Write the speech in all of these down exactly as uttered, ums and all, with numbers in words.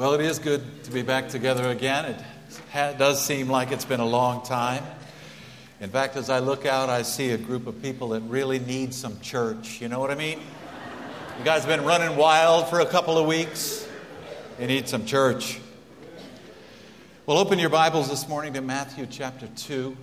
Well, it is good to be back together again. It ha- does seem like it's been a long time. In fact, as I look out, I see a group of people that really need some church. You know what I mean? You guys have been running wild for a couple of weeks. You need some church. Well, open your Bibles this morning to Matthew chapter two.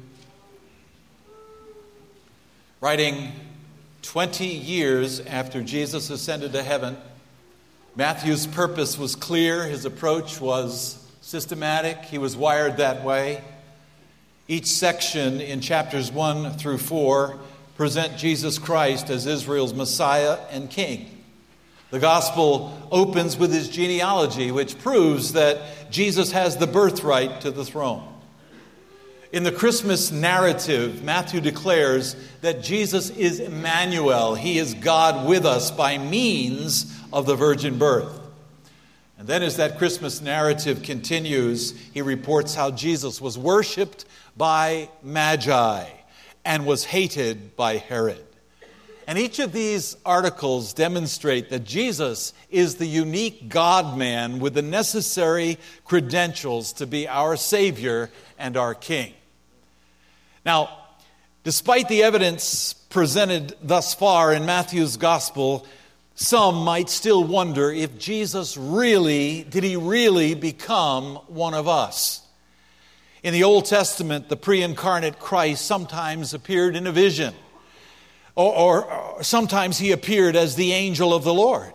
Writing twenty years after Jesus ascended to heaven, Matthew's purpose was clear. His approach was systematic. He was wired that way. Each section in chapters one through four present Jesus Christ as Israel's Messiah and King. The gospel opens with his genealogy, which proves that Jesus has the birthright to the throne. In the Christmas narrative, Matthew declares that Jesus is Emmanuel. He is God with us by means of the virgin birth. And then as that Christmas narrative continues, he reports how Jesus was worshipped by Magi and was hated by Herod. And each of these articles demonstrate that Jesus is the unique God-man with the necessary credentials to be our Savior and our King. Now, despite the evidence presented thus far in Matthew's gospel, some might still wonder if Jesus really, did he really become one of us? In the Old Testament, the pre-incarnate Christ sometimes appeared in a vision, or, or, or sometimes he appeared as the angel of the Lord.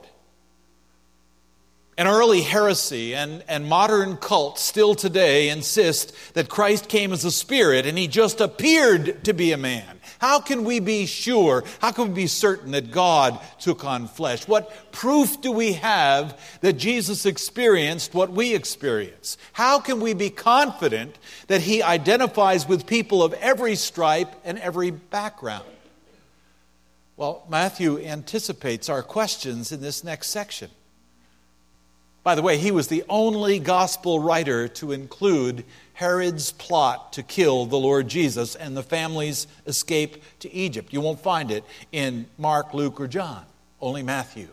An early heresy and, and modern cults still today insist that Christ came as a spirit and he just appeared to be a man. How can we be sure, how can we be certain that God took on flesh? What proof do we have that Jesus experienced what we experience? How can we be confident that he identifies with people of every stripe and every background? Well, Matthew anticipates our questions in this next section. By the way, he was the only gospel writer to include Herod's plot to kill the Lord Jesus and the family's escape to Egypt. You won't find it in Mark, Luke, or John, only Matthew.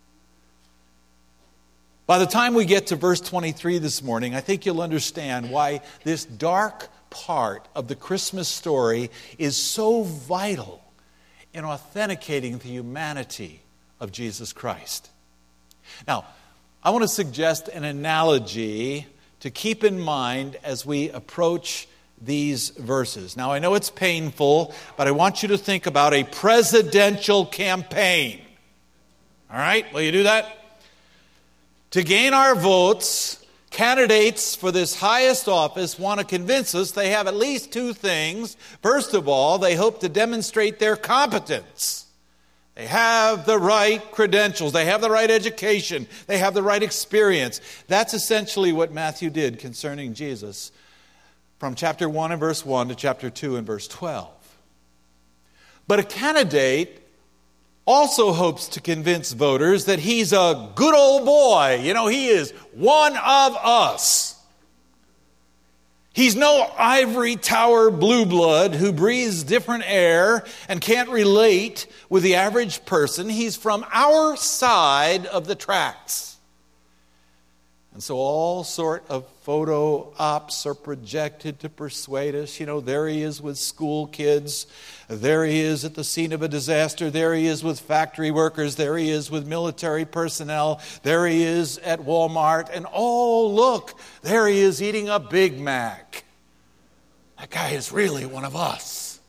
By the time we get to verse twenty-three this morning, I think you'll understand why this dark part of the Christmas story is so vital in authenticating the humanity of Jesus Christ. Now, I want to suggest an analogy to keep in mind as we approach these verses. Now, I know it's painful, but I want you to think about a presidential campaign. All right? Will you do that? To gain our votes, candidates for this highest office want to convince us they have at least two things. First of all, they hope to demonstrate their competence. They have the right credentials. They have the right education. They have the right experience. That's essentially what Matthew did concerning Jesus from chapter one and verse one to chapter two and verse twelve. But a candidate also hopes to convince voters that he's a good old boy. You know, he is one of us. He's no ivory tower blue blood who breathes different air and can't relate with the average person. He's from our side of the tracks. And so all sort of photo ops are projected to persuade us. You know, there he is with school kids. There he is at the scene of a disaster. There he is with factory workers. There he is with military personnel. There he is at Walmart. And oh, look, there he is eating a Big Mac. That guy is really one of us.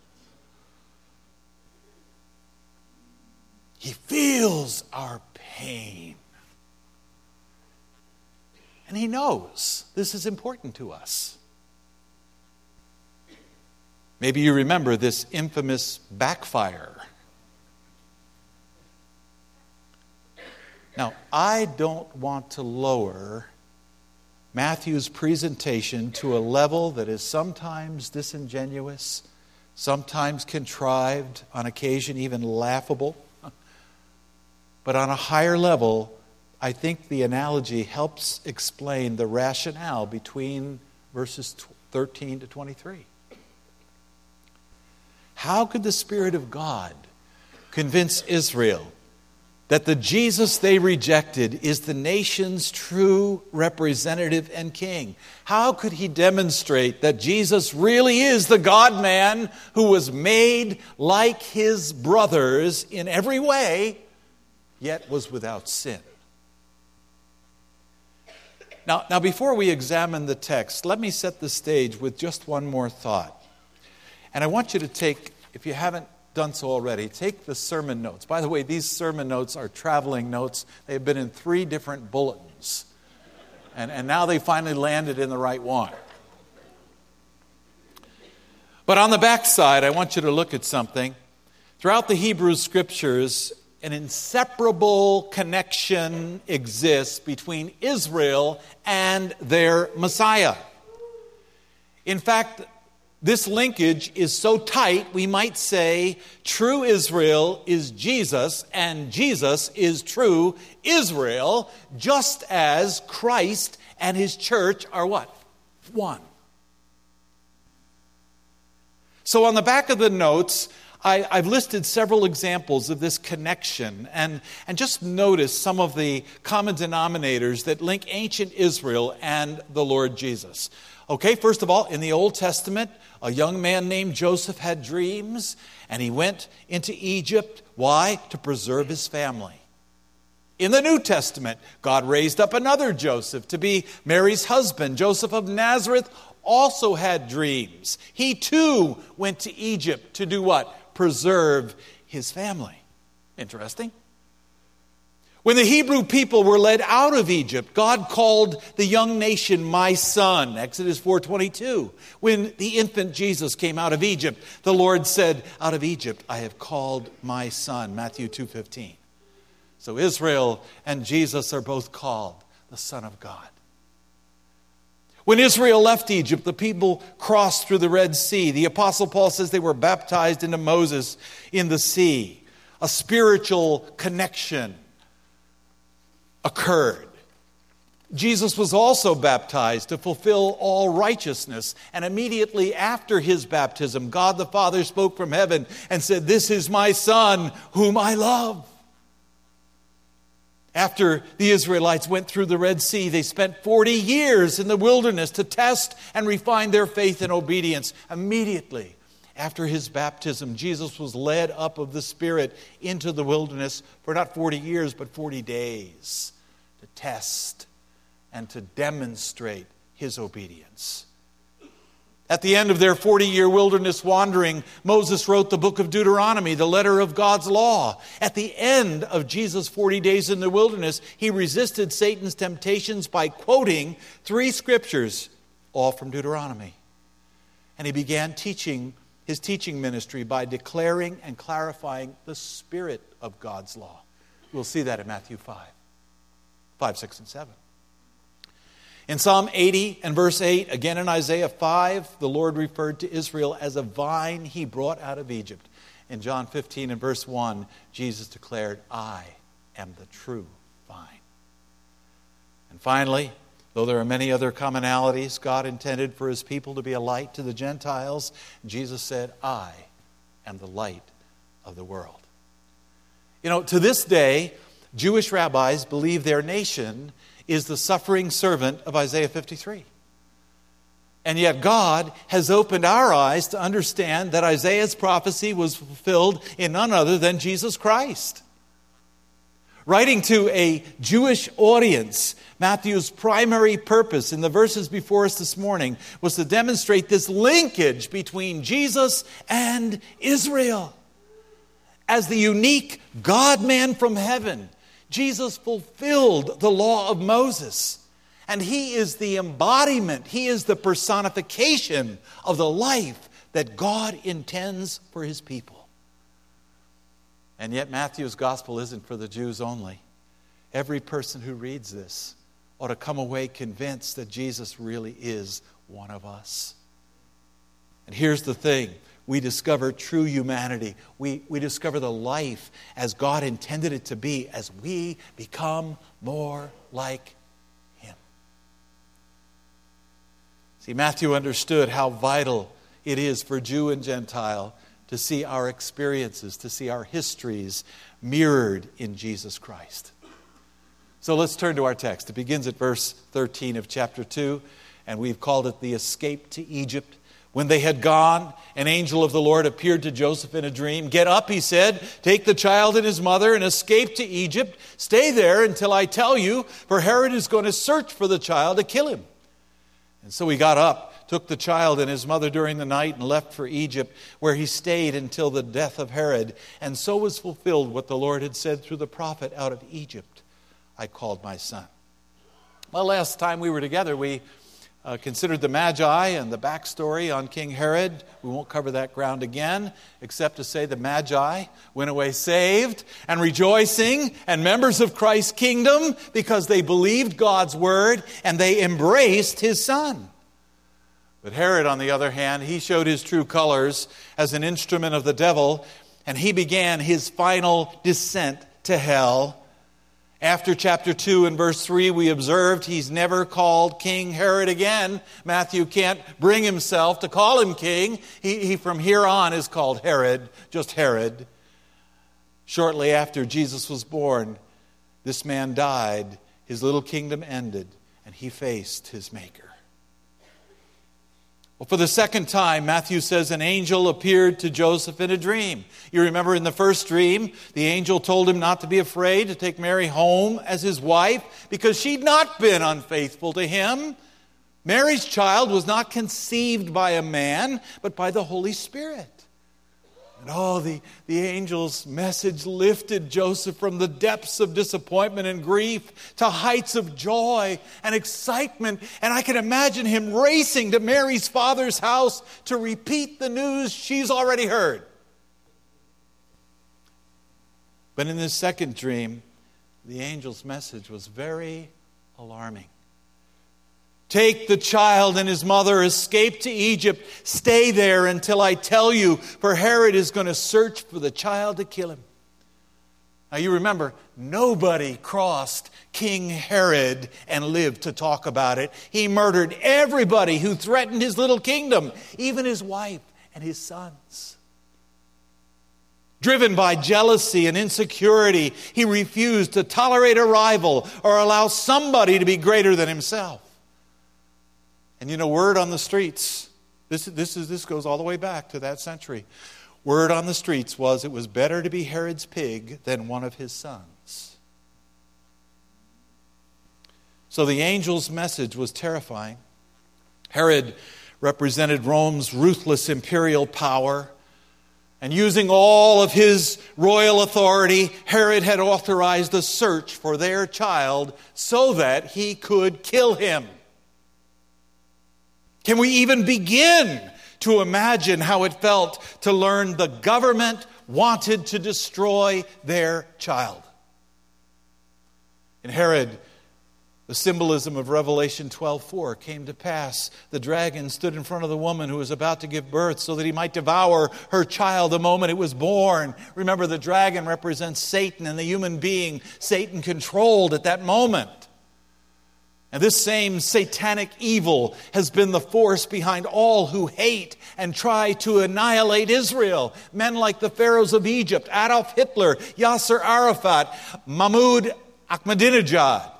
He feels our pain. And he knows this is important to us. Maybe you remember this infamous backfire. Now, I don't want to lower Matthew's presentation to a level that is sometimes disingenuous, sometimes contrived, on occasion even laughable. But on a higher level, I think the analogy helps explain the rationale between verses thirteen to twenty-three. How could the Spirit of God convince Israel that the Jesus they rejected is the nation's true representative and king. How could he demonstrate that Jesus really is the God-man who was made like his brothers in every way, yet was without sin? Now, now, before we examine the text, let me set the stage with just one more thought. And I want you to take, if you haven't done so already, take the sermon notes. By the way, these sermon notes are traveling notes. They've been in three different bulletins. And, and now they finally landed in the right one. But on the back side, I want you to look at something. Throughout the Hebrew Scriptures, an inseparable connection exists between Israel and their Messiah. In fact, this linkage is so tight, we might say true Israel is Jesus and Jesus is true Israel, just as Christ and his church are what? One. So on the back of the notes, I, I've listed several examples of this connection, and, and just notice some of the common denominators that link ancient Israel and the Lord Jesus. Okay, first of all, in the Old Testament, a young man named Joseph had dreams, and he went into Egypt. Why? To preserve his family. In the New Testament, God raised up another Joseph to be Mary's husband. Joseph of Nazareth also had dreams. He too went to Egypt to do what? Preserve his family. Interesting. When the Hebrew people were led out of Egypt, God called the young nation my son, Exodus four twenty-two. When the infant Jesus came out of Egypt, the Lord said, out of Egypt I have called my son, Matthew two fifteen. So Israel and Jesus are both called the Son of God. When Israel left Egypt, the people crossed through the Red Sea. The Apostle Paul says they were baptized into Moses in the sea. A spiritual connection occurred. Jesus was also baptized to fulfill all righteousness. And immediately after his baptism, God the Father spoke from heaven and said, "This is my Son whom I love." After the Israelites went through the Red Sea, they spent forty years in the wilderness to test and refine their faith and obedience. Immediately after his baptism, Jesus was led up of the Spirit into the wilderness for not forty years, but forty days to test and to demonstrate his obedience. At the end of their forty-year wilderness wandering, Moses wrote the book of Deuteronomy, the letter of God's law. At the end of Jesus' forty days in the wilderness, he resisted Satan's temptations by quoting three scriptures, all from Deuteronomy. And he began teaching his teaching ministry by declaring and clarifying the spirit of God's law. We'll see that in Matthew five, five, six, and seven. In Psalm eighty and verse eight, again in Isaiah five, the Lord referred to Israel as a vine he brought out of Egypt. In John fifteen and verse one, Jesus declared, "I am the true vine." And finally, though there are many other commonalities, God intended for his people to be a light to the Gentiles. Jesus said, "I am the light of the world." You know, to this day, Jewish rabbis believe their nation is the suffering servant of Isaiah fifty-three. And yet God has opened our eyes to understand that Isaiah's prophecy was fulfilled in none other than Jesus Christ. Writing to a Jewish audience, Matthew's primary purpose in the verses before us this morning was to demonstrate this linkage between Jesus and Israel. As the unique God-man from heaven, Jesus fulfilled the law of Moses. And he is the embodiment, he is the personification of the life that God intends for his people. And yet Matthew's gospel isn't for the Jews only. Every person who reads this ought to come away convinced that Jesus really is one of us. And here's the thing. We discover true humanity. We, we discover the life as God intended it to be as we become more like him. See, Matthew understood how vital it is for Jew and Gentile to see our experiences, to see our histories mirrored in Jesus Christ. So let's turn to our text. It begins at verse thirteen of chapter two, and we've called it the escape to Egypt. When they had gone, an angel of the Lord appeared to Joseph in a dream. "Get up," he said, "take the child and his mother and escape to Egypt. Stay there until I tell you, for Herod is going to search for the child to kill him." And so he got up, took the child and his mother during the night and left for Egypt, where he stayed until the death of Herod. And so was fulfilled what the Lord had said through the prophet, "Out of Egypt I called my son." Well, last time we were together, we uh, considered the Magi and the backstory on King Herod. We won't cover that ground again, except to say the Magi went away saved and rejoicing and members of Christ's kingdom because they believed God's word and they embraced his son. But Herod, on the other hand, he showed his true colors as an instrument of the devil, and he began his final descent to hell. After chapter two and verse three, we observed he's never called King Herod again. Matthew can't bring himself to call him king. He, he from here on is called Herod, just Herod. Shortly after Jesus was born, this man died, his little kingdom ended, and he faced his Maker. Well, for the second time, Matthew says an angel appeared to Joseph in a dream. You remember in the first dream, the angel told him not to be afraid to take Mary home as his wife because she'd not been unfaithful to him. Mary's child was not conceived by a man, but by the Holy Spirit. And oh, the, the angel's message lifted Joseph from the depths of disappointment and grief to heights of joy and excitement. And I can imagine him racing to Mary's father's house to repeat the news she's already heard. But in this second dream, the angel's message was very alarming. "Take the child and his mother, escape to Egypt, stay there until I tell you, for Herod is going to search for the child to kill him." Now you remember, nobody crossed King Herod and lived to talk about it. He murdered everybody who threatened his little kingdom, even his wife and his sons. Driven by jealousy and insecurity, he refused to tolerate a rival or allow somebody to be greater than himself. And you know, word on the streets, this, this, is, this goes all the way back to that century. Word on the streets was it was better to be Herod's pig than one of his sons. So the angel's message was terrifying. Herod represented Rome's ruthless imperial power. And using all of his royal authority, Herod had authorized a search for their child so that he could kill him. Can we even begin to imagine how it felt to learn the government wanted to destroy their child? In Herod, the symbolism of Revelation twelve four came to pass. The dragon stood in front of the woman who was about to give birth so that he might devour her child the moment it was born. Remember, the dragon represents Satan and the human being Satan controlled at that moment. And this same satanic evil has been the force behind all who hate and try to annihilate Israel. Men like the pharaohs of Egypt, Adolf Hitler, Yasser Arafat, Mahmoud Ahmadinejad.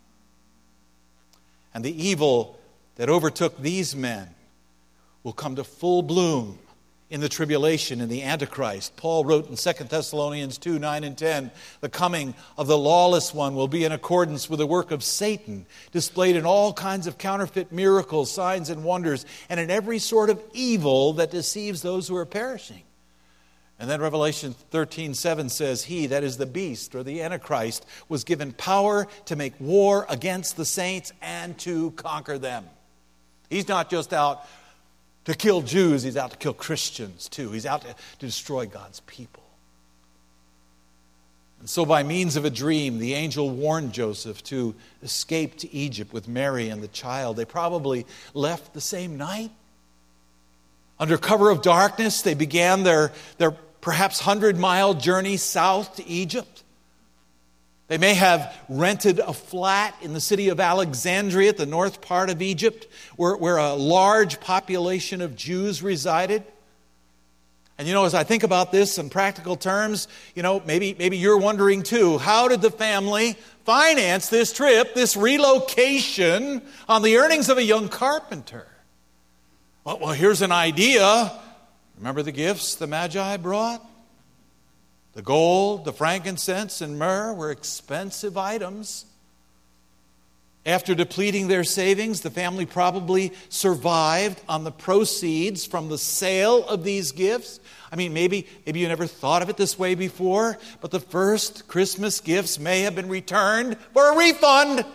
And the evil that overtook these men will come to full bloom in the tribulation and the Antichrist. Paul wrote in Second Thessalonians two, nine and ten, the coming of the lawless one will be in accordance with the work of Satan, displayed in all kinds of counterfeit miracles, signs and wonders, and in every sort of evil that deceives those who are perishing. And then Revelation thirteen seven says, he, that is the beast or the Antichrist, was given power to make war against the saints and to conquer them. He's not just out to kill Jews, he's out to kill Christians too. He's out to, to destroy God's people. And so by means of a dream, the angel warned Joseph to escape to Egypt with Mary and the child. They probably left the same night. Under cover of darkness, they began their, their perhaps hundred-mile journey south to Egypt. They may have rented a flat in the city of Alexandria at the north part of Egypt, where, where a large population of Jews resided. And you know, as I think about this in practical terms, you know, maybe, maybe you're wondering too, how did the family finance this trip, this relocation on the earnings of a young carpenter? Well, well, here's an idea. Remember the gifts the Magi brought? The gold, the frankincense, and myrrh were expensive items. After depleting their savings, the family probably survived on the proceeds from the sale of these gifts. I mean, maybe, maybe you never thought of it this way before, but the first Christmas gifts may have been returned for a refund. Have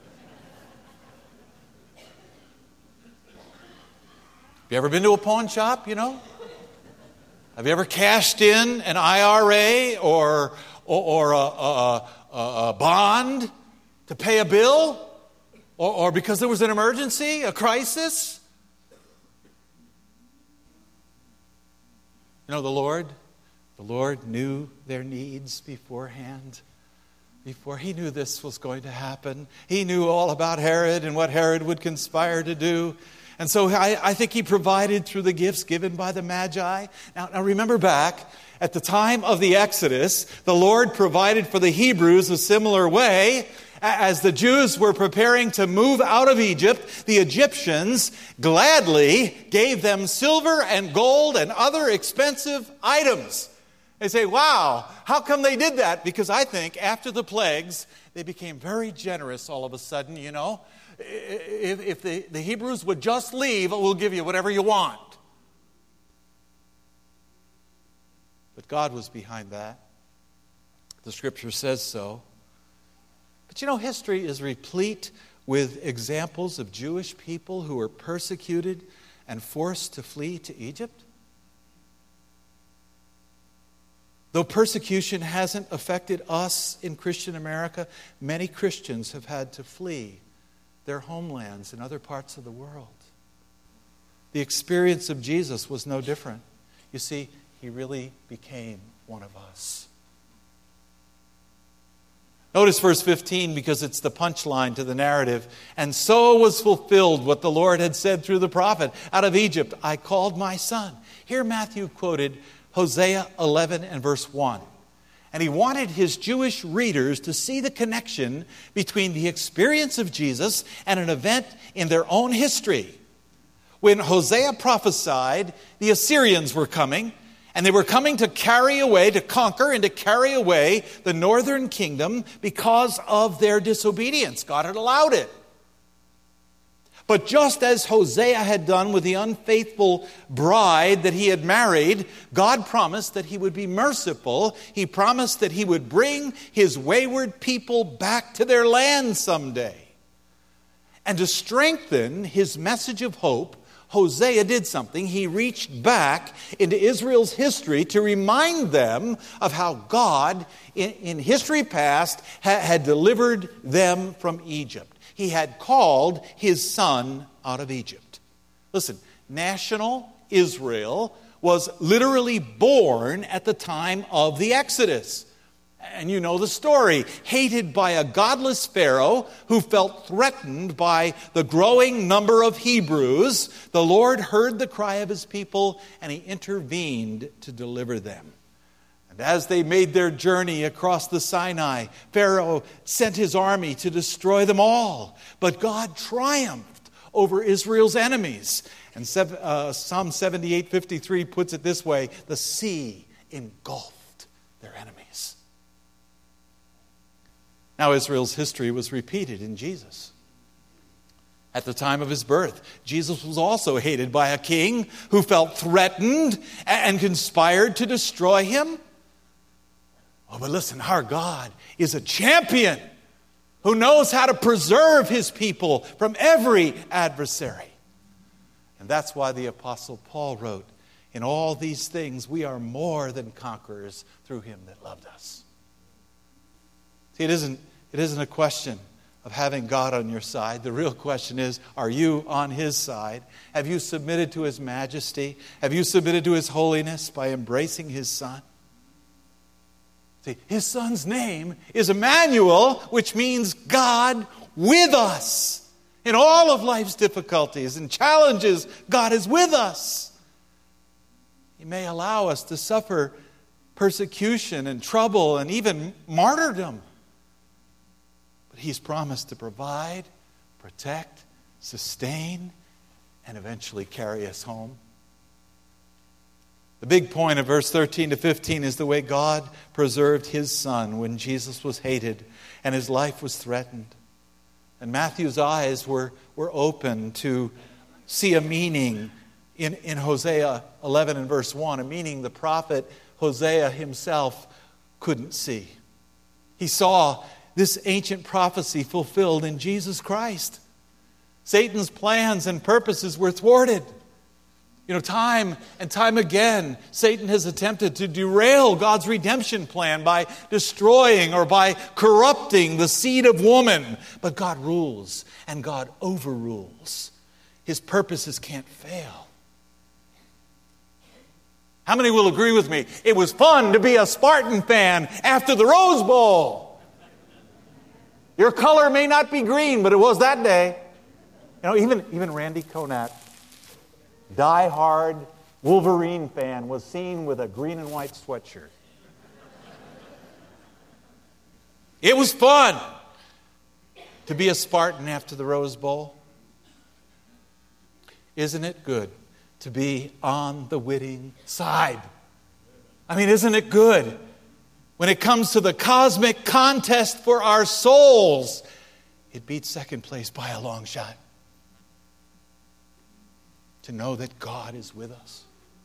you ever been to a pawn shop, you know? Have you ever cashed in an I R A or, or, or a, a, a, a bond to pay a bill? Or, or because there was an emergency, a crisis? You know, the Lord, the Lord knew their needs beforehand. Before He knew this was going to happen. He knew all about Herod and what Herod would conspire to do. And so I, I think He provided through the gifts given by the Magi. Now, now remember back, at the time of the Exodus, the Lord provided for the Hebrews a similar way. As the Jews were preparing to move out of Egypt, the Egyptians gladly gave them silver and gold and other expensive items. They say, wow, how come they did that? Because I think after the plagues, they became very generous all of a sudden, you know. If, if the, the Hebrews would just leave, we'll give you whatever you want. But God was behind that. The Scripture says so. But you know, history is replete with examples of Jewish people who were persecuted and forced to flee to Egypt. Though persecution hasn't affected us in Christian America, many Christians have had to flee their homelands in other parts of the world. The experience of Jesus was no different. You see, He really became one of us. Notice verse fifteen, because it's the punchline to the narrative. And so was fulfilled what the Lord had said through the prophet. Out of Egypt I called my son. Here Matthew quoted Hosea eleven and verse one. And he wanted his Jewish readers to see the connection between the experience of Jesus and an event in their own history. When Hosea prophesied, the Assyrians were coming. And they were coming to carry away, to conquer and to carry away the northern kingdom because of their disobedience. God had allowed it. But just as Hosea had done with the unfaithful bride that he had married, God promised that He would be merciful. He promised that He would bring His wayward people back to their land someday. And to strengthen His message of hope, Hosea did something. He reached back into Israel's history to remind them of how God, in, in history past, ha, had delivered them from Egypt. He had called His son out of Egypt. Listen, national Israel was literally born at the time of the Exodus. And you know the story. Hated by a godless Pharaoh who felt threatened by the growing number of Hebrews, the Lord heard the cry of His people and He intervened to deliver them. And as they made their journey across the Sinai, Pharaoh sent his army to destroy them all. But God triumphed over Israel's enemies. And Psalm seventy-eight fifty-three puts it this way: the sea engulfed their enemies. Now, Israel's history was repeated in Jesus. At the time of His birth, Jesus was also hated by a king who felt threatened and conspired to destroy Him. Oh, but listen, our God is a champion who knows how to preserve His people from every adversary. And that's why the Apostle Paul wrote, in all these things we are more than conquerors through Him that loved us. See, it isn't, it isn't a question of having God on your side. The real question is, are you on His side? Have you submitted to His majesty? Have you submitted to His holiness by embracing His Son? See, His Son's name is Emmanuel, which means God with us. In all of life's difficulties and challenges, God is with us. He may allow us to suffer persecution and trouble and even martyrdom. But He's promised to provide, protect, sustain, and eventually carry us home. The big point of verse thirteen to fifteen is the way God preserved His Son when Jesus was hated and His life was threatened. And Matthew's eyes were, were open to see a meaning in, in Hosea eleven and verse one, a meaning the prophet Hosea himself couldn't see. He saw this ancient prophecy fulfilled in Jesus Christ. Satan's plans and purposes were thwarted. You know, time and time again, Satan has attempted to derail God's redemption plan by destroying or by corrupting the seed of woman. But God rules and God overrules. His purposes can't fail. How many will agree with me? It was fun to be a Spartan fan after the Rose Bowl. Your color may not be green, but it was that day. You know, even, even Randy Conat, die-hard Wolverine fan, was seen with a green and white sweatshirt. It was fun to be a Spartan after the Rose Bowl. Isn't it good to be on the winning side? I mean, isn't it good when it comes to the cosmic contest for our souls? It beats second place by a long shot. To know that God is with us.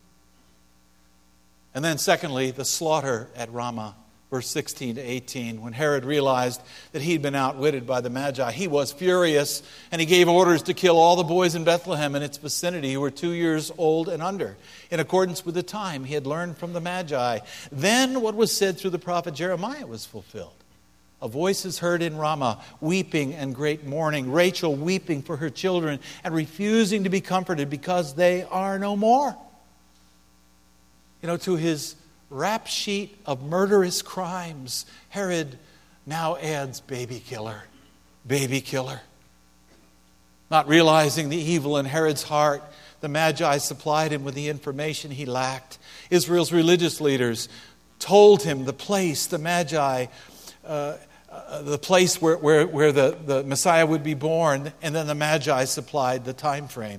And then secondly, the slaughter at Ramah, verse sixteen to eighteen. When Herod realized that he'd been outwitted by the Magi, he was furious, and he gave orders to kill all the boys in Bethlehem and its vicinity who were two years old and under, in accordance with the time he had learned from the Magi. Then what was said through the prophet Jeremiah was fulfilled. A voice is heard in Ramah, weeping and great mourning, Rachel weeping for her children and refusing to be comforted because they are no more. You know, to his rap sheet of murderous crimes, Herod now adds baby killer, baby killer. Not realizing the evil in Herod's heart, the Magi supplied him with the information he lacked. Israel's religious leaders told him the place the Magi uh, Uh, the place where, where, where the, the Messiah would be born, and then the Magi supplied the time frame.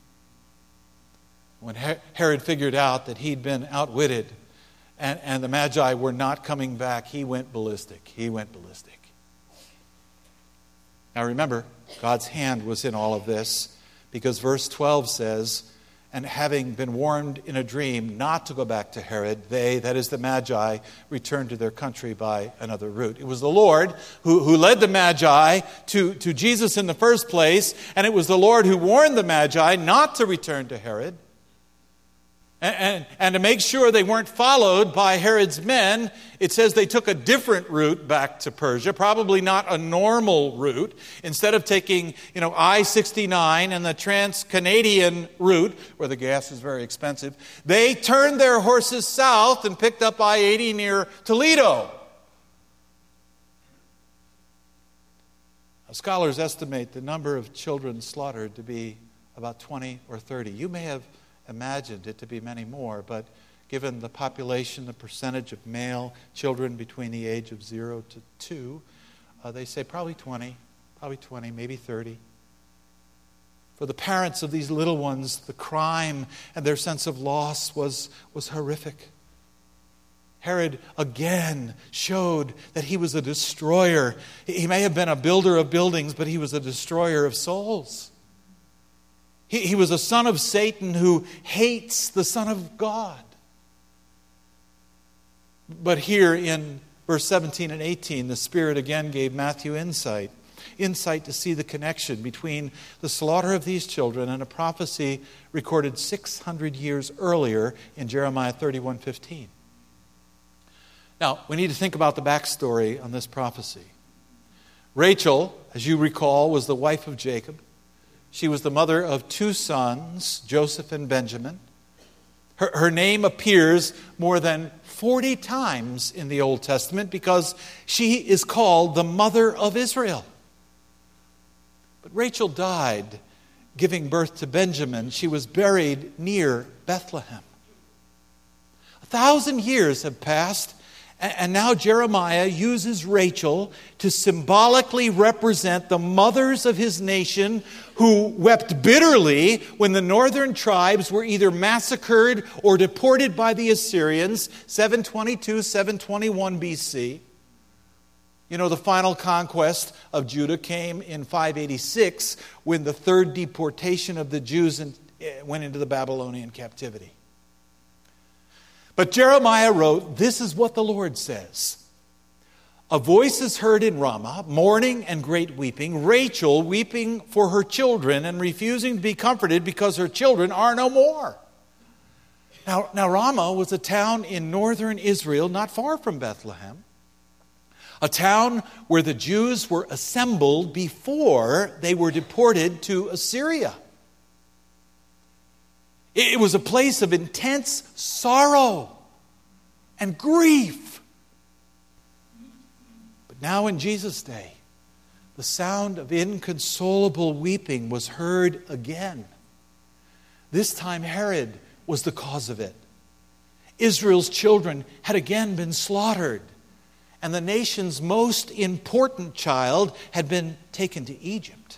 When Her- Herod figured out that he'd been outwitted and, and the Magi were not coming back, he went ballistic. He went ballistic. Now remember, God's hand was in all of this, because verse twelve says, and having been warned in a dream not to go back to Herod, they, that is the Magi, returned to their country by another route. It was the Lord who, who led the Magi to, to Jesus in the first place, and it was the Lord who warned the Magi not to return to Herod. And, and, and to make sure they weren't followed by Herod's men, it says they took a different route back to Persia, probably not a normal route. Instead of taking, you know, I sixty-nine and the Trans-Canadian route, where the gas is very expensive, they turned their horses south and picked up I eighty near Toledo. Now, scholars estimate the number of children slaughtered to be about twenty or thirty. You may have imagined it to be many more, but given the population, the percentage of male children between the age of zero to two, uh, they say probably twenty, probably twenty, maybe thirty. For the parents of these little ones, the crime and their sense of loss was, was horrific. Herod again showed that he was a destroyer. He may have been a builder of buildings, but he was a destroyer of souls. He, he was a son of Satan who hates the Son of God. But here in verse seventeen and eighteen, the Spirit again gave Matthew insight. Insight to see the connection between the slaughter of these children and a prophecy recorded six hundred years earlier in Jeremiah thirty-one fifteen. Now, we need to think about the backstory on this prophecy. Rachel, as you recall, was the wife of Jacob. She was the mother of two sons, Joseph and Benjamin. Her, her name appears more than forty times in the Old Testament because she is called the mother of Israel. But Rachel died giving birth to Benjamin. She was buried near Bethlehem. A thousand years have passed, and now Jeremiah uses Rachel to symbolically represent the mothers of his nation who wept bitterly when the northern tribes were either massacred or deported by the Assyrians, seven twenty-two, seven twenty-one B C. You know, the final conquest of Judah came in five eighty-six when the third deportation of the Jews went into the Babylonian captivity. But Jeremiah wrote, "This is what the Lord says. A voice is heard in Ramah, mourning and great weeping, Rachel weeping for her children and refusing to be comforted because her children are no more." Now, now Ramah was a town in northern Israel, not far from Bethlehem. A town where the Jews were assembled before they were deported to Assyria. It was a place of intense sorrow and grief. But now in Jesus' day, the sound of inconsolable weeping was heard again. This time Herod was the cause of it. Israel's children had again been slaughtered, and the nation's most important child had been taken to Egypt.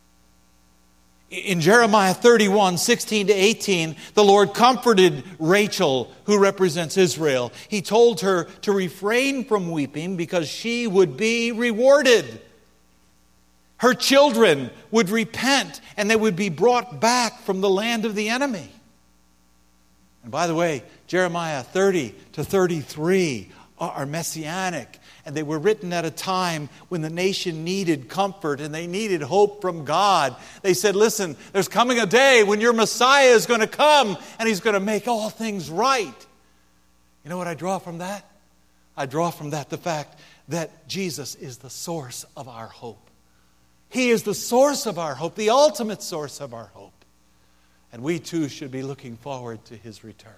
In Jeremiah thirty-one, sixteen to eighteen, the Lord comforted Rachel, who represents Israel. He told her to refrain from weeping because she would be rewarded. Her children would repent and they would be brought back from the land of the enemy. And by the way, Jeremiah thirty to thirty-three are messianic. And they were written at a time when the nation needed comfort and they needed hope from God. They said, listen, there's coming a day when your Messiah is going to come and He's going to make all things right. You know what I draw from that? I draw from that the fact that Jesus is the source of our hope. He is the source of our hope, the ultimate source of our hope. And we too should be looking forward to His return.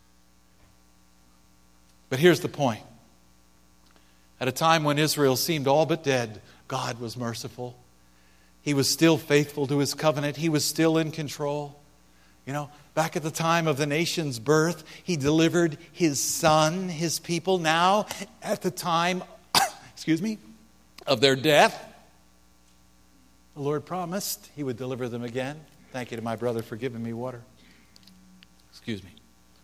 But here's the point. At a time when Israel seemed all but dead, God was merciful. He was still faithful to His covenant. He was still in control. You know, back at the time of the nation's birth, He delivered His Son, His people. Now, at the time, excuse me, of their death, the Lord promised He would deliver them again. Thank you to my brother for giving me water. Excuse me.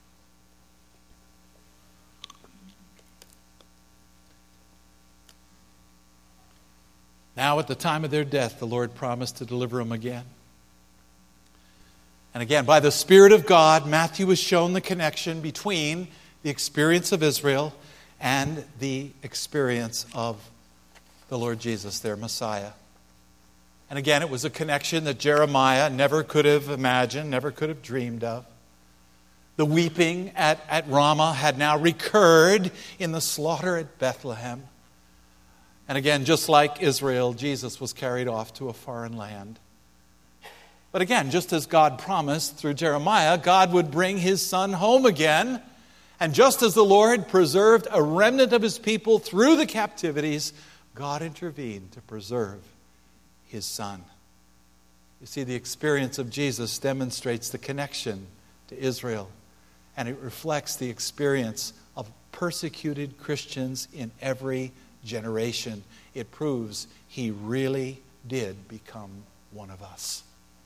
Now, at the time of their death, the Lord promised to deliver them again. And again, by the Spirit of God, Matthew was shown the connection between the experience of Israel and the experience of the Lord Jesus, their Messiah. And again, it was a connection that Jeremiah never could have imagined, never could have dreamed of. The weeping at, at Ramah had now recurred in the slaughter at Bethlehem. And again, just like Israel, Jesus was carried off to a foreign land. But again, just as God promised through Jeremiah, God would bring His Son home again. And just as the Lord preserved a remnant of His people through the captivities, God intervened to preserve His Son. You see, the experience of Jesus demonstrates the connection to Israel. And it reflects the experience of persecuted Christians in every generation. It proves He really did become one of us.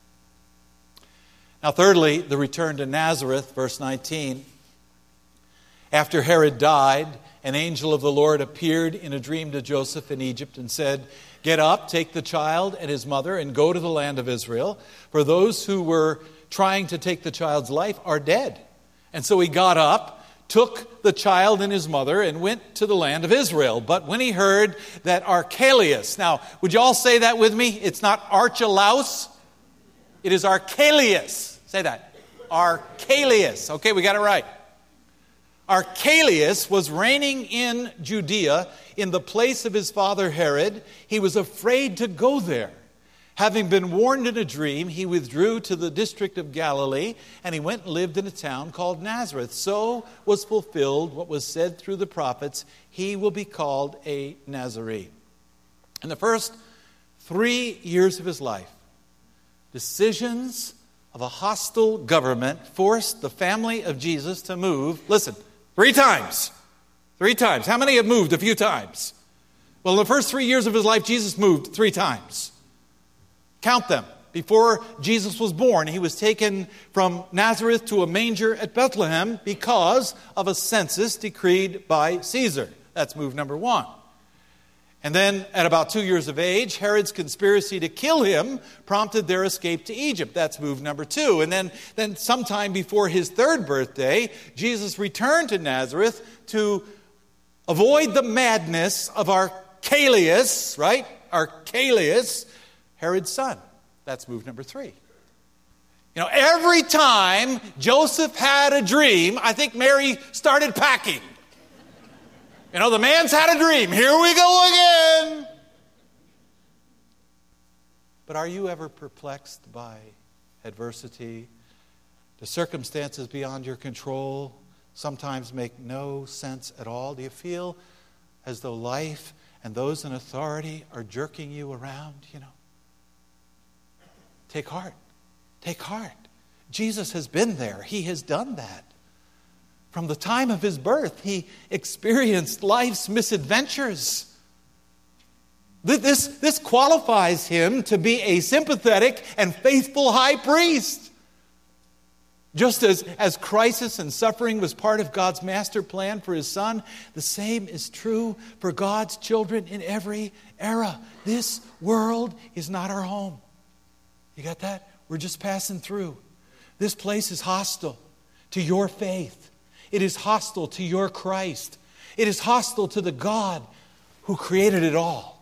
Now, thirdly, the return to Nazareth, verse nineteen. After Herod died, an angel of the Lord appeared in a dream to Joseph in Egypt and said, "Get up, take the child and his mother, and go to the land of Israel, for those who were trying to take the child's life are dead." And so he got up, took the child and his mother, and went to the land of Israel. But when he heard that Archelaus, now, would you all say that with me? It's not Archelaus, it is Archelaus. Say that. Archelaus. Okay, we got it right. Archelaus was reigning in Judea in the place of his father Herod. He was afraid to go there. Having been warned in a dream, he withdrew to the district of Galilee, and he went and lived in a town called Nazareth. So was fulfilled what was said through the prophets, "He will be called a Nazarene." In the first three years of his life, decisions of a hostile government forced the family of Jesus to move, listen, Three times. Three times. How many have moved a few times? Well, in the first three years of his life, Jesus moved three times. Count them. Before Jesus was born, he was taken from Nazareth to a manger at Bethlehem because of a census decreed by Caesar. That's move number one. And then at about two years of age, Herod's conspiracy to kill him prompted their escape to Egypt. That's move number two. And then, then sometime before his third birthday, Jesus returned to Nazareth to avoid the madness of Archelaus, right? Archelaus, Herod's son. That's move number three. You know, every time Joseph had a dream, I think Mary started packing. You know, the man's had a dream. Here we go again. But are you ever perplexed by adversity? The circumstances beyond your control sometimes make no sense at all. Do you feel as though life and those in authority are jerking you around, you know? Take heart. Take heart. Jesus has been there. He has done that. From the time of his birth, he experienced life's misadventures. This, this qualifies him to be a sympathetic and faithful high priest. Just as, as crisis and suffering was part of God's master plan for his son, the same is true for God's children in every era. This world is not our home. You got that? We're just passing through. This place is hostile to your faith. It is hostile to your Christ. It is hostile to the God who created it all.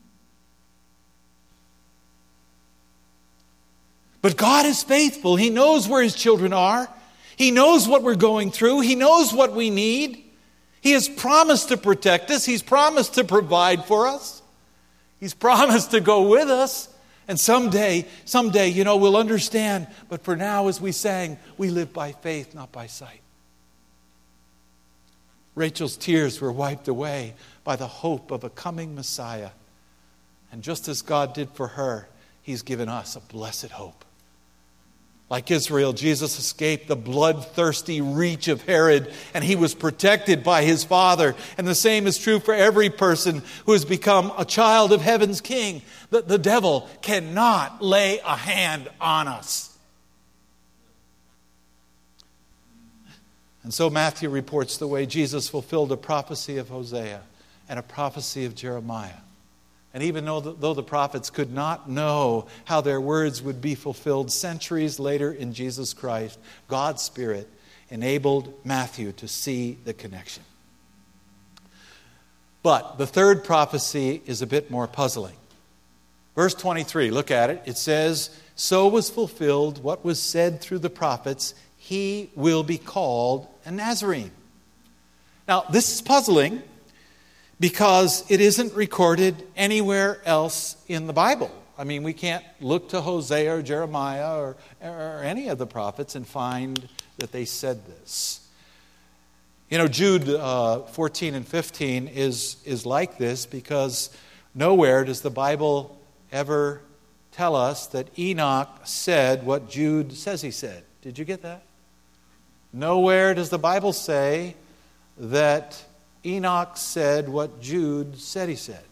But God is faithful. He knows where his children are. He knows what we're going through. He knows what we need. He has promised to protect us. He's promised to provide for us. He's promised to go with us. And someday, someday, you know, we'll understand. But for now, as we sang, we live by faith, not by sight. Rachel's tears were wiped away by the hope of a coming Messiah. And just as God did for her, he's given us a blessed hope. Like Israel, Jesus escaped the bloodthirsty reach of Herod, and he was protected by his Father. And the same is true for every person who has become a child of heaven's King. The, the devil cannot lay a hand on us. And so Matthew reports the way Jesus fulfilled a prophecy of Hosea and a prophecy of Jeremiah. And even though the, though the prophets could not know how their words would be fulfilled centuries later in Jesus Christ, God's Spirit enabled Matthew to see the connection. But the third prophecy is a bit more puzzling. Verse twenty-three, look at it. It says, "So was fulfilled what was said through the prophets, he will be called a Nazarene." Now, this is puzzling, because it isn't recorded anywhere else in the Bible. I mean, we can't look to Hosea or Jeremiah or, or any of the prophets and find that they said this. You know, Jude uh, fourteen and fifteen is, is like this, because nowhere does the Bible ever tell us that Enoch said what Jude says he said. Did you get that? Nowhere does the Bible say that Enoch said what Jude said he said.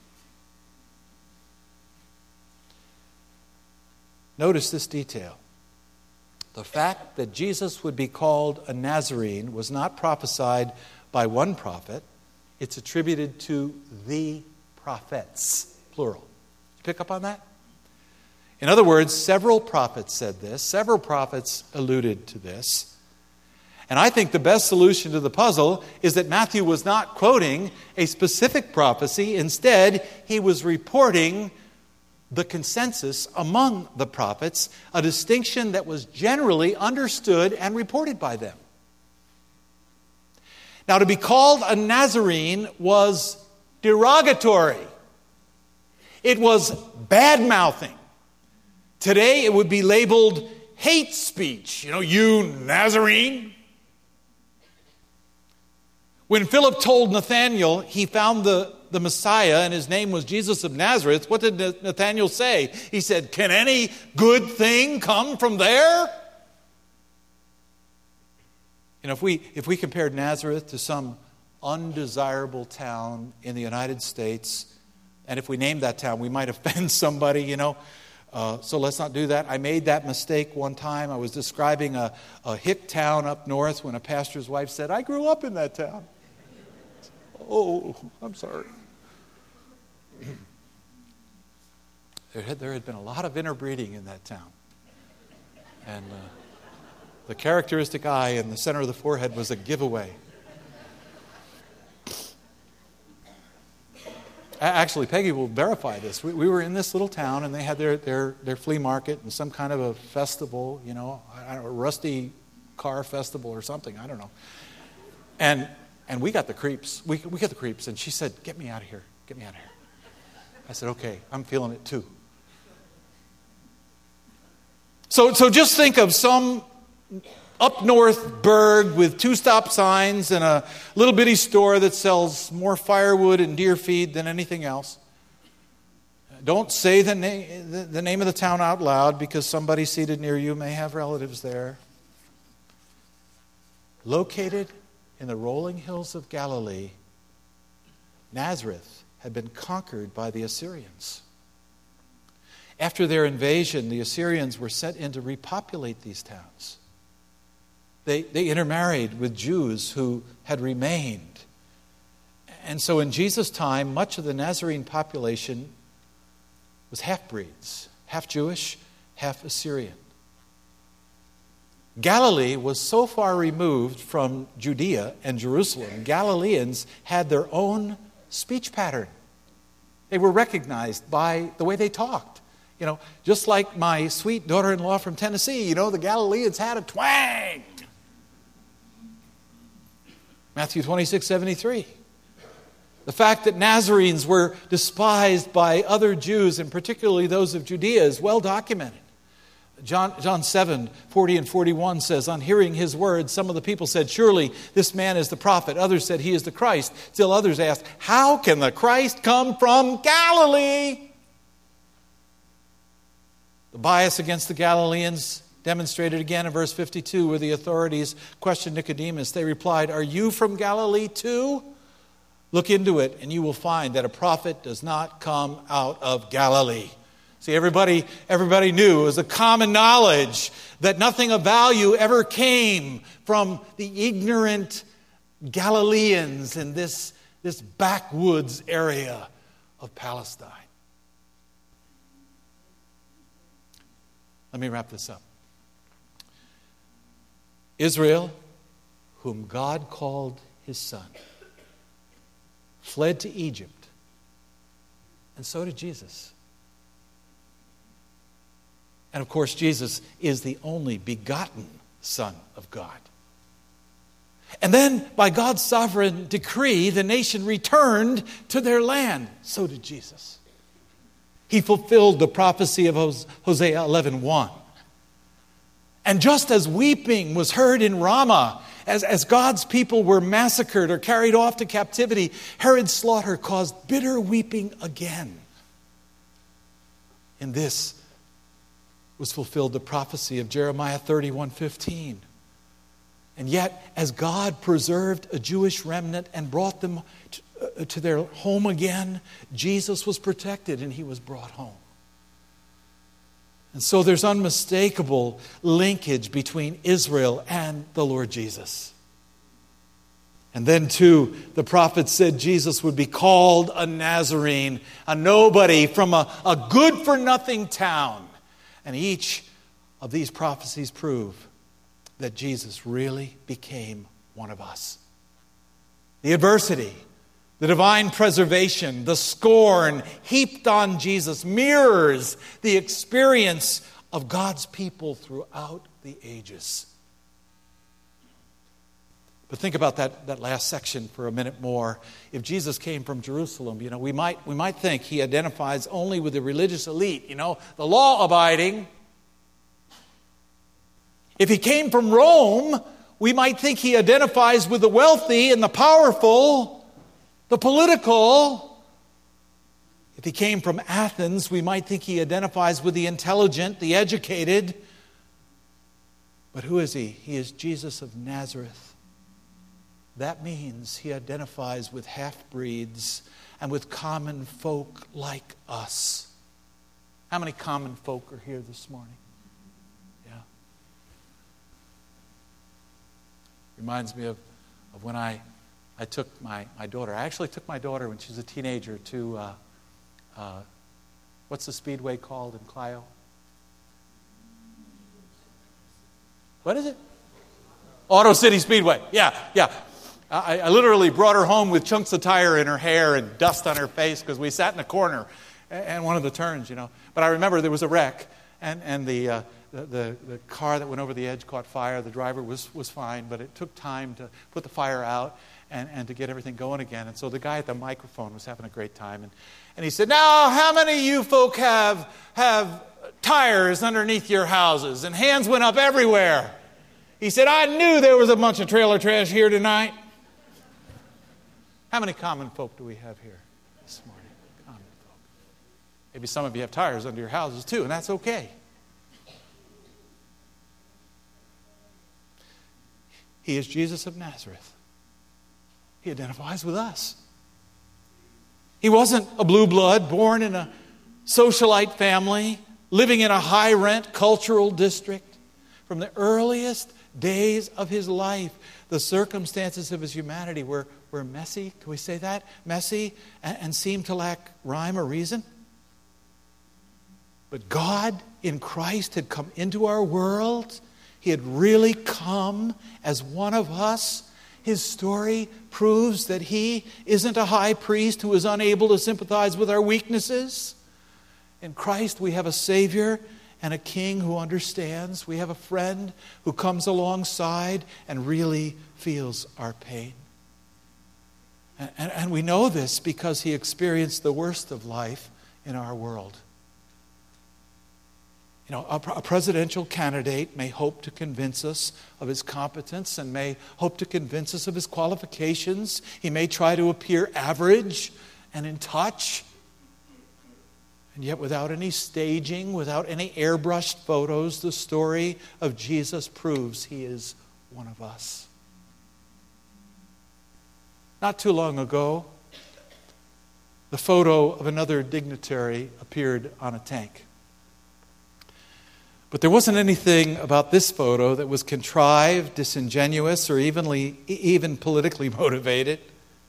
Notice this detail. The fact that Jesus would be called a Nazarene was not prophesied by one prophet. It's attributed to the prophets, plural. Did you pick up on that? In other words, several prophets said this. Several prophets alluded to this. And I think the best solution to the puzzle is that Matthew was not quoting a specific prophecy. Instead, he was reporting the consensus among the prophets, a distinction that was generally understood and reported by them. Now, to be called a Nazarene was derogatory. It was bad-mouthing. Today, it would be labeled hate speech. You know, you Nazarene. When Philip told Nathanael he found the, the Messiah and his name was Jesus of Nazareth, what did Nathanael say? He said, "Can any good thing come from there?" You know, if we if we compared Nazareth to some undesirable town in the United States, and if we named that town, we might offend somebody, you know. Uh, so let's not do that. I made that mistake one time. I was describing a, a hick town up north when a pastor's wife said, I grew up in that town. Oh, I'm sorry. There had, there had been a lot of interbreeding in that town. And uh, the characteristic eye in the center of the forehead was a giveaway. Actually, Peggy will verify this. We, we were in this little town, and they had their, their, their flea market and some kind of a festival, you know, I don't know, a rusty car festival or something, I don't know. And and we got the creeps. We, we got the creeps. And she said, get me out of here. Get me out of here. I said, okay, I'm feeling it too. So, so just think of some up north burg with two stop signs and a little bitty store that sells more firewood and deer feed than anything else. Don't say the, na- the, the name of the town out loud because somebody seated near you may have relatives there. Located in the rolling hills of Galilee, Nazareth had been conquered by the Assyrians. After their invasion, the Assyrians were sent in to repopulate these towns. They, they intermarried with Jews who had remained. And so in Jesus' time, much of the Nazarene population was half-breeds, half Jewish, half Assyrian. Galilee was so far removed from Judea and Jerusalem, Galileans had their own speech pattern. They were recognized by the way they talked. You know, just like my sweet daughter-in-law from Tennessee, you know, the Galileans had a twang. Matthew twenty-six seventy-three. The fact that Nazarenes were despised by other Jews, and particularly those of Judea, is well documented. John, John seven forty and forty-one says, on hearing his words, some of the people said, surely this man is the prophet. Others said, he is the Christ. Still others asked, how can the Christ come from Galilee? The bias against the Galileans demonstrated again in verse fifty-two, where the authorities questioned Nicodemus. They replied, are you from Galilee too? Look into it, and you will find that a prophet does not come out of Galilee. See, everybody, everybody knew, it was a common knowledge that nothing of value ever came from the ignorant Galileans in this, this backwoods area of Palestine. Let me wrap this up. Israel, whom God called his son, fled to Egypt, and so did Jesus. And of course, Jesus is the only begotten Son of God. And then, by God's sovereign decree, the nation returned to their land. So did Jesus. He fulfilled the prophecy of Hosea eleven one. And just as weeping was heard in Ramah, as, as God's people were massacred or carried off to captivity, Herod's slaughter caused bitter weeping again. In this was fulfilled the prophecy of Jeremiah thirty-one fifteen. And yet, as God preserved a Jewish remnant and brought them to, uh, to their home again, Jesus was protected and he was brought home. And so there's unmistakable linkage between Israel and the Lord Jesus. And then too, the prophet said Jesus would be called a Nazarene, a nobody from a, a good-for-nothing town. And each of these prophecies prove that Jesus really became one of us. The adversity, the divine preservation, the scorn heaped on Jesus mirrors the experience of God's people throughout the ages. But think about that, that last section for a minute more. If Jesus came from Jerusalem, you know, we might we might think he identifies only with the religious elite, you know, the law-abiding. If he came from Rome, we might think he identifies with the wealthy and the powerful, the political. If he came from Athens, we might think he identifies with the intelligent, the educated. But who is he? He is Jesus of Nazareth, That means he identifies with half-breeds and with common folk like us. How many common folk are here this morning? Yeah. Reminds me of, of when I, I took my, my daughter. I actually took my daughter when she was a teenager to, uh, uh, what's the speedway called in Clio? What is it? Auto City Speedway. Yeah, yeah. I, I literally brought her home with chunks of tire in her hair and dust on her face because we sat in a corner and one of the turns, you know. But I remember there was a wreck, and, and the, uh, the, the the car that went over the edge caught fire. The driver was, was fine, but it took time to put the fire out and, and to get everything going again. And so the guy at the microphone was having a great time. And, and he said, now, how many of you folk have, have tires underneath your houses? And hands went up everywhere. He said, I knew there was a bunch of trailer trash here tonight. How many common folk do we have here this morning? Common folk. Maybe some of you have tires under your houses too, and that's okay. He is Jesus of Nazareth. He identifies with us. He wasn't a blue blood born in a socialite family, living in a high-rent cultural district. From the earliest days of his life, the circumstances of his humanity were, were messy. Can we say that? Messy and, and seemed to lack rhyme or reason. But God in Christ had come into our world. He had really come as one of us. His story proves that he isn't a high priest who is unable to sympathize with our weaknesses. In Christ we have a Savior and a King who understands. We have a friend who comes alongside and really feels our pain. And, and, and we know this because he experienced the worst of life in our world. You know, a, a presidential candidate may hope to convince us of his competence and may hope to convince us of his qualifications. He may try to appear average and in touch. And yet without any staging, without any airbrushed photos, the story of Jesus proves he is one of us. Not too long ago, the photo of another dignitary appeared on a tank. But there wasn't anything about this photo that was contrived, disingenuous, or evenly, even politically motivated.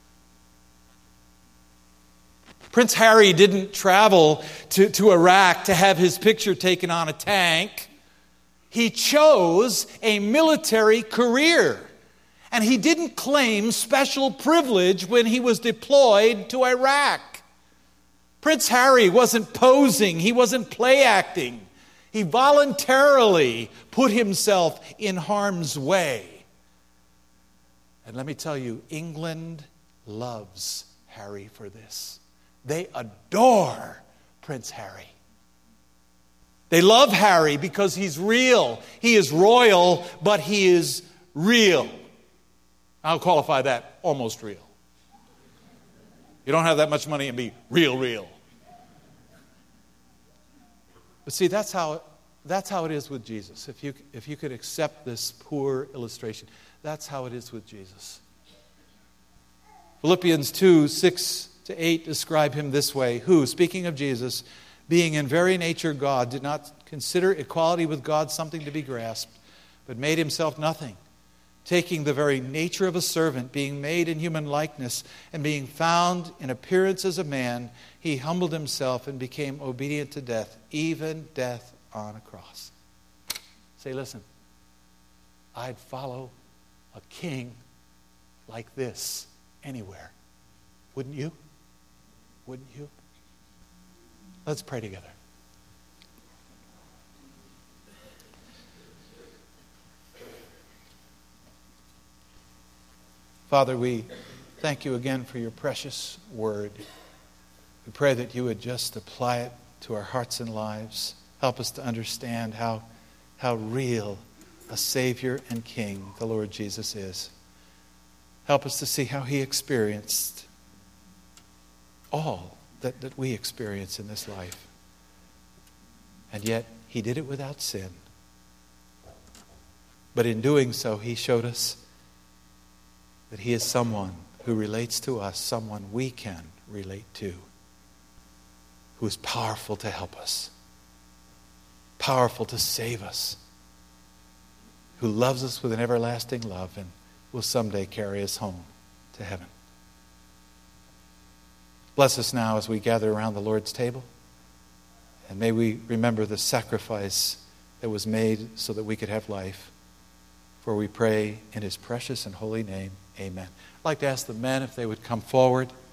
Prince Harry didn't travel to, to Iraq to have his picture taken on a tank. He chose a military career. And he didn't claim special privilege when he was deployed to Iraq. Prince Harry wasn't posing. He wasn't play acting. He voluntarily put himself in harm's way. And let me tell you, England loves Harry for this. They adore Prince Harry. They love Harry because he's real. He is royal, but he is real. I'll qualify that almost real. You don't have that much money and be real, real. But see, that's how that's how it is with Jesus. If you if you could accept this poor illustration, that's how it is with Jesus. Philippians two, six to eight describe him this way, who, speaking of Jesus, being in very nature God, did not consider equality with God something to be grasped, but made himself nothing, taking the very nature of a servant, being made in human likeness, and being found in appearance as a man, he humbled himself and became obedient to death, even death on a cross. Say, listen, I'd follow a king like this anywhere. Wouldn't you? Wouldn't you? Let's pray together. Father, we thank you again for your precious word. We pray that you would just apply it to our hearts and lives. Help us to understand how, how real a Savior and King the Lord Jesus is. Help us to see how he experienced all that, that we experience in this life. And yet, he did it without sin. But in doing so, he showed us that He is someone who relates to us, someone we can relate to, who is powerful to help us, powerful to save us, who loves us with an everlasting love and will someday carry us home to heaven. Bless us now as we gather around the Lord's table, and may we remember the sacrifice that was made so that we could have life. For we pray in His precious and holy name, amen. I'd like to ask the men if they would come forward.